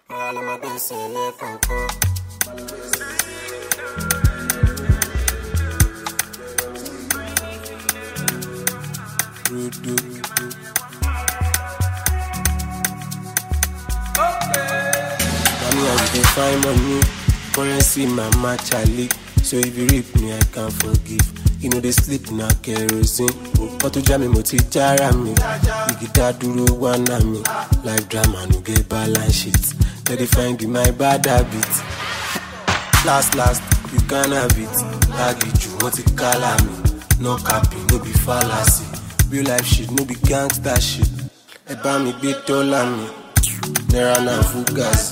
All of my days in the concord. Money as they find money, currency my match Ali. So if you rip me, I can't forgive. You know they sleep na kerosene. But to jam me, moti jara me. You get that duro one na me. Life drama no get balance shit. Let they find in my bad habit. Last, you can have it. Baggage you want to call me. No capping, no be fallacy. Real life shit, no be gangster shit. Eba mi be dollar me. Nera na fugas.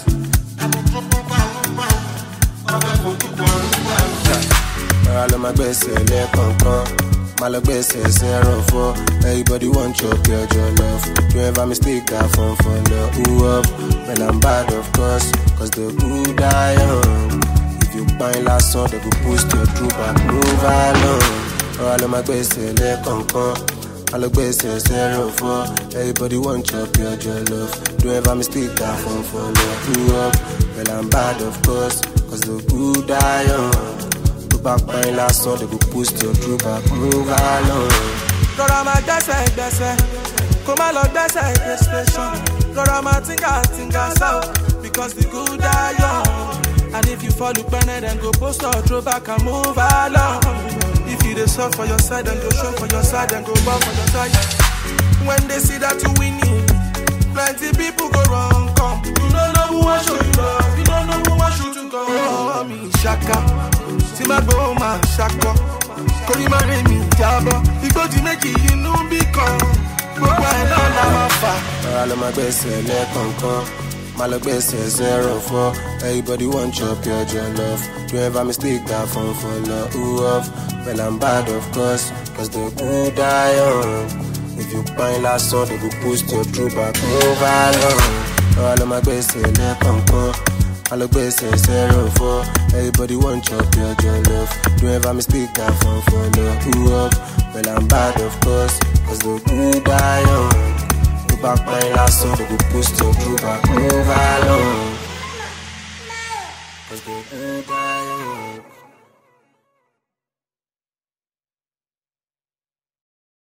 All of my best le concon. My love best zero for. Everybody want your love. Don't ever mistake that phone for love. Who up? Well I'm bad of course. Cause the good die young. If you buy last song, they go post your true back. Move along. All of my best le concon. My love best zero for. Everybody want your love. Don't ever mistake that phone for love. Who up? Well I'm bad of course. Cause the good die young. Back by last song, they go post your true back, move along. Rọra ma gbẹ́sẹ̀, kó má lọ gbẹ́sẹ̀ station. Rọra ma tinga so, because the good die young. And if you fall upene, then go post your true back and move along. If you dey suffer for your side, then go show for your side, then go work for your side. When they see that you winning, plenty people go wrong, come. You don't know who I show you love, you don't know who I show to go. Oh, me shaka. Si ma go ma shako, kori ma re mi jabo. Igboji meji inú bí kan, gbogbo ẹ̀ náà la máa fà. All of my best le concon, my love best zero for. Everybody want your love. Don't ever mistake that phone for love. Who up? Well I'm bad of course, cause the good die young. If you buy last song, they go post your true back, move along. All of my best le concon. I look best zero for. Everybody want your love. Don't ever mistake that phone for love. Who up? Well I'm bad of course. Cause the good die young. Go back my last song, they go post your true back, move along. Cause the good die young.